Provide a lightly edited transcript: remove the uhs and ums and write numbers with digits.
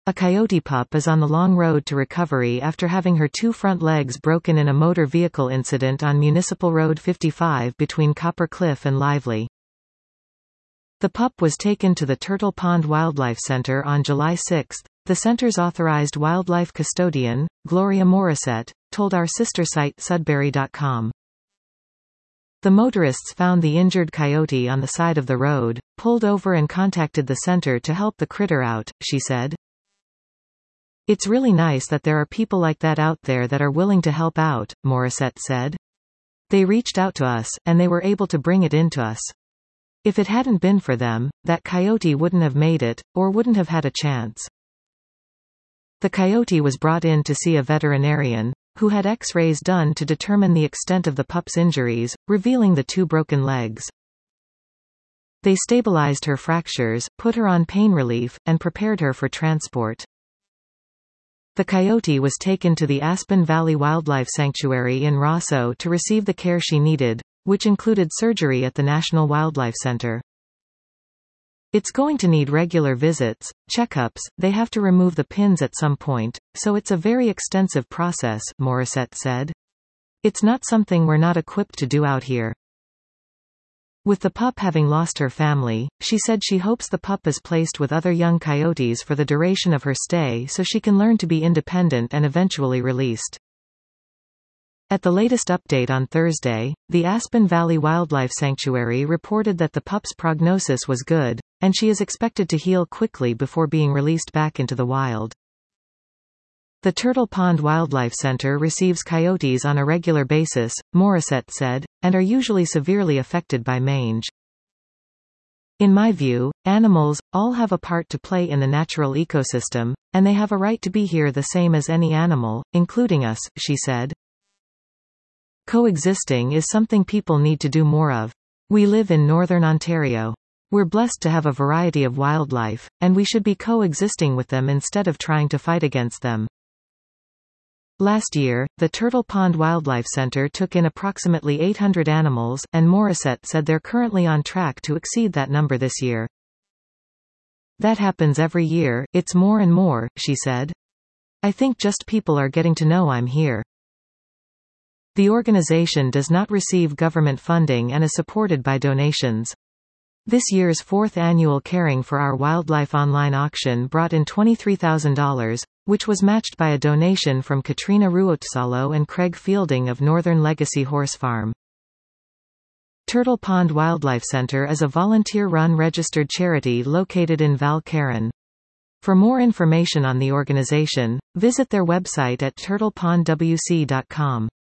A coyote pup is on the long road to recovery after having her two front legs broken in a motor vehicle incident on Municipal Road 55 between Copper Cliff and Lively. The pup was taken to the Turtle Pond Wildlife Center on July 6, the center's authorized wildlife custodian, Gloria Morissette, told our sister site Sudbury.com. The motorists found the injured coyote on the side of the road, pulled over and contacted the center to help the critter out, she said. It's really nice that there are people like that out there that are willing to help out, Morissette said. They reached out to us, and they were able to bring it in to us. If it hadn't been for them, that coyote wouldn't have made it, or wouldn't have had a chance. The coyote was brought in to see a veterinarian, who had X-rays done to determine the extent of the pup's injuries, revealing the two broken legs. They stabilized her fractures, put her on pain relief, and prepared her for transport. The coyote was taken to the Aspen Valley Wildlife Sanctuary in Rosso to receive the care she needed, which included surgery at the National Wildlife Center. It's going to need regular visits, checkups, they have to remove the pins at some point, so it's a very extensive process, Morissette said. It's not something we're not equipped to do out here. With the pup having lost her family, she said she hopes the pup is placed with other young coyotes for the duration of her stay so she can learn to be independent and eventually released. At the latest update on Thursday, the Aspen Valley Wildlife Sanctuary reported that the pup's prognosis was good, and she is expected to heal quickly before being released back into the wild. The Turtle Pond Wildlife Center receives coyotes on a regular basis, Morissette said, and are usually severely affected by mange. In my view, animals all have a part to play in the natural ecosystem, and they have a right to be here the same as any animal, including us, she said. Coexisting is something people need to do more of. We live in northern Ontario. We're blessed to have a variety of wildlife, and we should be coexisting with them instead of trying to fight against them. Last year, the Turtle Pond Wildlife Center took in approximately 800 animals, and Morissette said they're currently on track to exceed that number this year. That happens every year, it's more and more, she said. I think just people are getting to know I'm here. The organization does not receive government funding and is supported by donations. This year's fourth annual Caring for Our Wildlife online auction brought in $23,000, which was matched by a donation from Katrina Ruotsalo and Craig Fielding of Northern Legacy Horse Farm. Turtle Pond Wildlife Center is a volunteer-run registered charity located in Val Caron. For more information on the organization, visit their website at turtlepondwc.com.